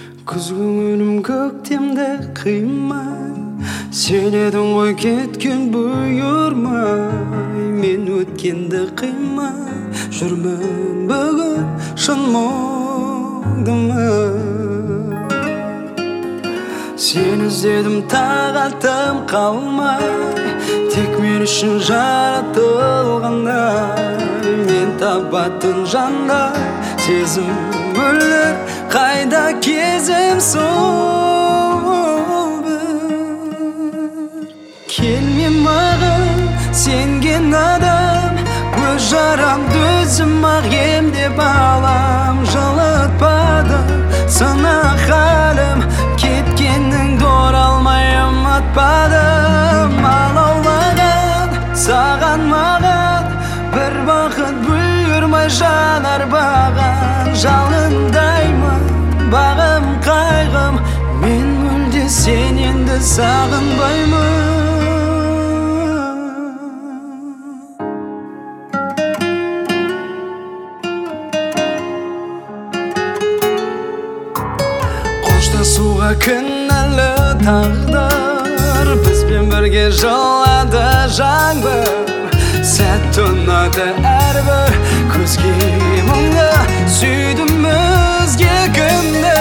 Күз көңілім көктемде қимай, сен едің ғой кеткен бұйырмай. Мен өткенді қимай жүрмін бүгін шын мұңдымы. Сен іздедім тағатым қалмай, тек мен үшін жаратылғандай. Мен табатын жандай сезім өлер, қайда кезім сол бір. Келме маған сенген адам, көз жарамды өзім-ақ емдеп алам. Жылытпады сынақ халім, кеткеніңді оралмай ұмытпадым. Алаулаған саған маған бір бақыт бұйырмай жанар баған. Жалындаймын бағым қайғым, мен мүлде сен енді сағынбаймын. Қоштасуға кінәлі тағдыр, бізбен бірге жылады жаңбыр. Сәт ұнады әрбір көзге мұңды, сүйдім өзге кімді.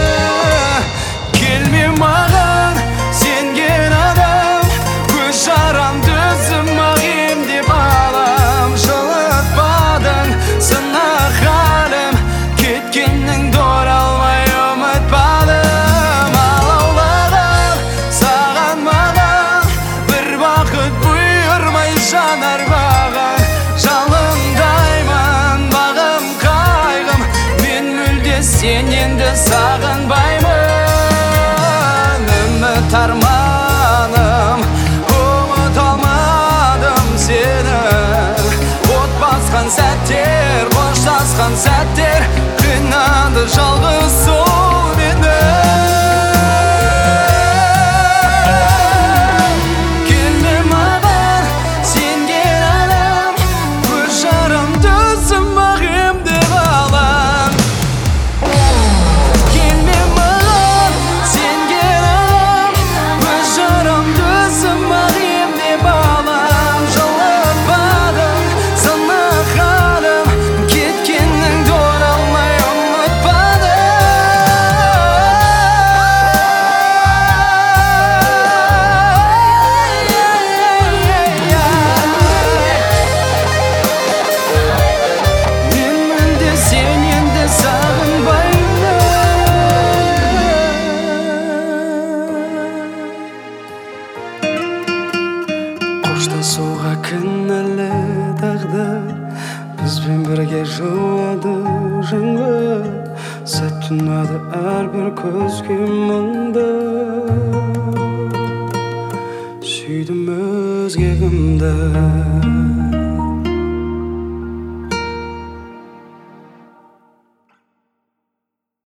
Келме маған сенген адам, көз жарамды өзім-ақ емдеп алам. Жылытпадың сынақ халім, кеткеніңді оралмай ұмытпадым. Алаулаған саған маған бір бақыт бұйырмай жанар баған. Жалындаймын бағым қайғым, мен мүлде сен енді сағынбаймын. Үміт арманым, ұмыта алмадым сені. От басқан сәттер, қоштасқан сәттер, қинады жалғыз сол мені. Қоштасуға кінәлі тағдыр, бізбен бірге жылады жаңбыр. Сәт ұнады әрбір көзге мұңды, сүйдім өзге кімді.